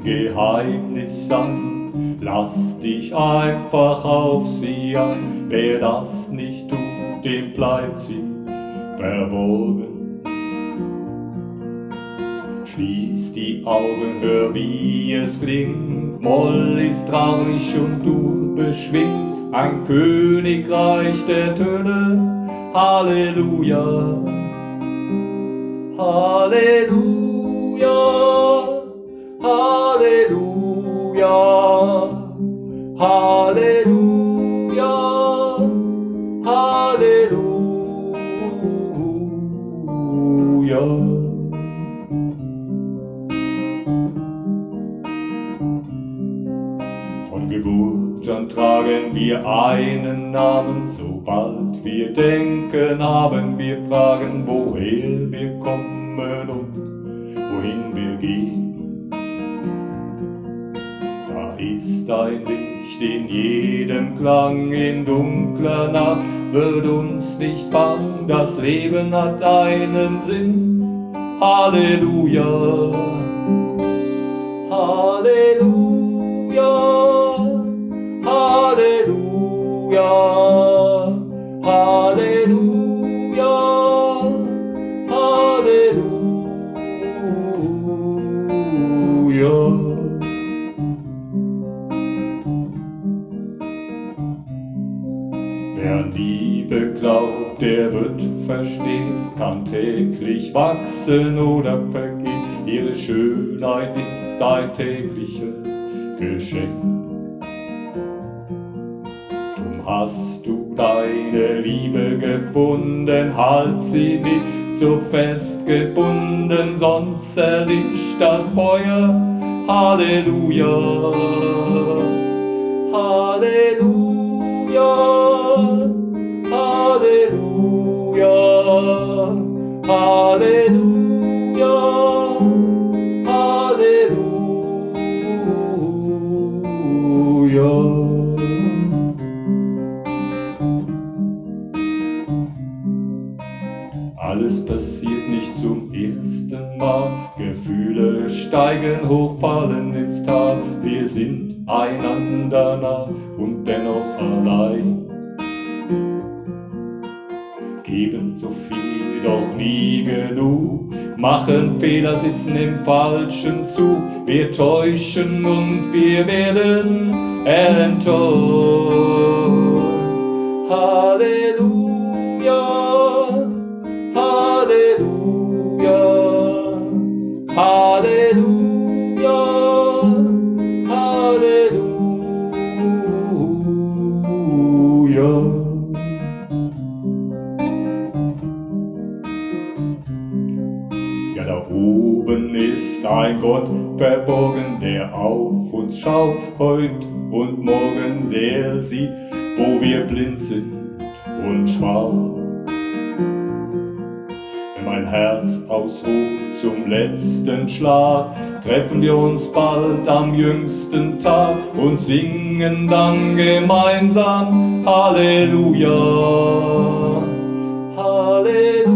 Geheimnis sein. Lass dich einfach auf sie ein. Wer das nicht tut, dem bleibt sie verborgen. Schließ die Augen, hör wie es klingt. Moll ist traurig und Dur beschwingt. Ein Königreich der Töne. Halleluja. Halleluja. Halleluja. Halleluja. Halleluja. Von Geburt an tragen wir einen Namen, sobald wir denken, haben wir Fragen, woher wir kommen und wohin wir gehen. Da ist ein Licht in jedem Klang, in dunkler Nacht wird uns nicht bang, das Leben hat einen Sinn. Halleluja, Halleluja, Halleluja, Halleluja, Halleluja. Wer an Liebe glaubt, der wird verstehen, kann täglich wachsen oder vergehen. Ihre Schönheit ist ein tägliches Geschenk. Drum hast du deine Liebe gefunden, halt sie nicht so fest gebunden, sonst erlischt das Feuer. Halleluja, Halleluja, Halleluja, Halleluja, Halleluja. Alles passiert nicht zum ersten Mal, Gefühle steigen hoch, fallen ins Tal, wir sind einander nah und dennoch allein. Geben so viel, doch nie genug, machen Fehler, sitzen im falschen Zug, wir täuschen und wir werden enttäuscht. Halleluja, Halleluja, Halleluja, Halleluja. Ja, da oben ist ein Gott verborgen, der auf uns schaut, heut und morgen, der sieht, wo wir blind sind und schwach. Wenn mein Herz ausruht zum letzten Schlag, treffen wir uns bald am jüngsten Tag und singen dann gemeinsam Halleluja, Halleluja.